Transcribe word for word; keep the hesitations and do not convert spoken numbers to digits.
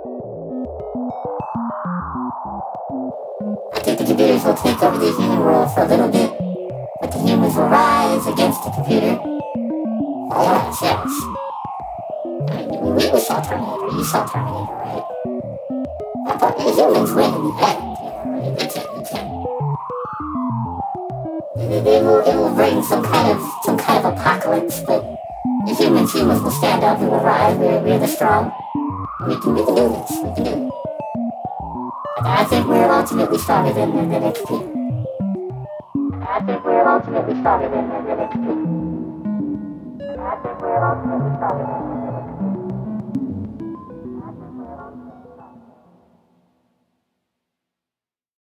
I think the computers will take over the human world for a little bit, but the humans will rise against the computer all on themselves. I mean, we, we saw Terminator, you saw Terminator, right? But the humans win in the end, you know, right? They can't, they can't. They, they will, it will bring some kind of, some kind of apocalypse, but the humans, humans will stand up, we will rise, we're, we're the strong. We can, we can do this, we can do it. I think we're ultimately stronger than, than the next people. I think we're ultimately stronger than, than the next people. I think we're ultimately stronger than